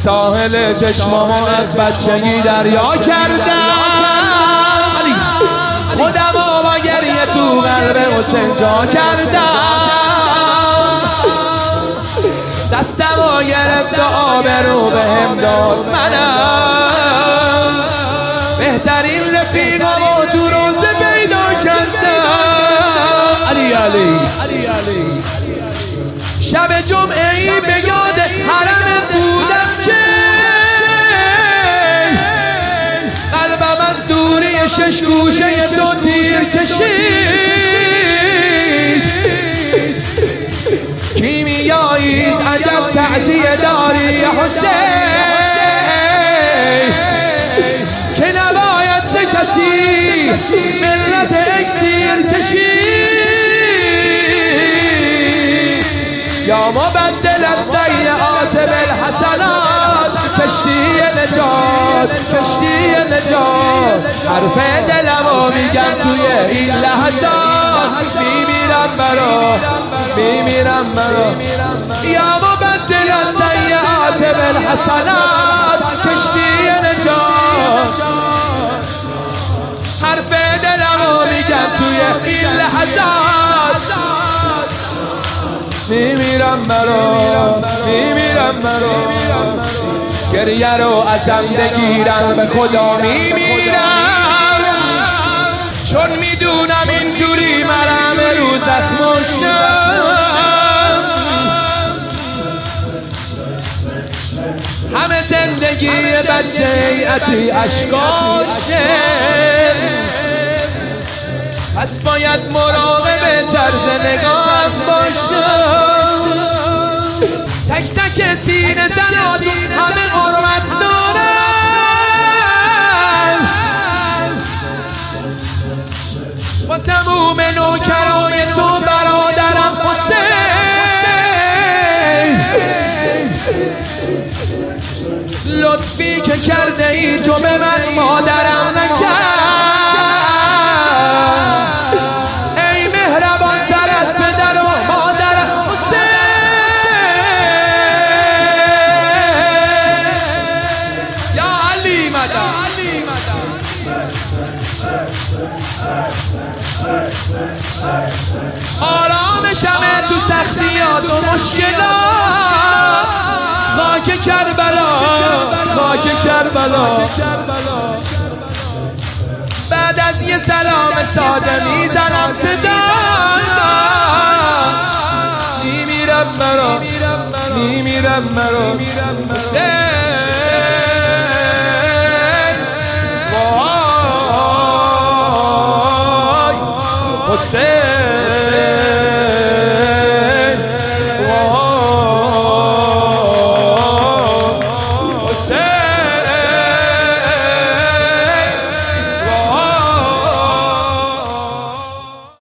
ساحل چشمامو از بچگی دریا کردم، خودمو با گریه تو قلب حسین جا کردم، دستمو گرفت و آبرو بهم داد، منم بهترین رفیقمو تو روزه پیدا کردم. علی علی شب جمعه ای به یاد حرمت بودم که قلبم از دوری شش گوشه تو تیر کشید. کیمیاییز عجب تعزیه داری حسین که نباید ز کسی ملت اکسیر کشید. یا مبدل السیئات بالحسنات، کشتی نجات حرف دلمو میگم توی این لحظات، میمیرم برا یا مبدل السیئات بالحسنات، کشتی نجات حرف دلمو میگم توی این لحظات، میمیرم برا گریه رو ازم بگیرم، به خدا میمیرم، چون میدونم اینجوری مرم رو زخمشم. همه زندگی بچه ایتی اشکاشه، پس باید مراقب طرز نگاهم باشم. تک تک سینه زناتون همه حرمت دارن، با تموم نوکرای تو برادرم حسین، لطفی که کرده ای تو به من مادرم نکرد. ای مهربان تر از پدر و مادرم حسین، یا علی مدد. آرامشمه تو سختیات و مشکلات، خاک کربلا بعد از یه سلام ساده میزنم صدا، میمیرم برا حسین، وای حسین.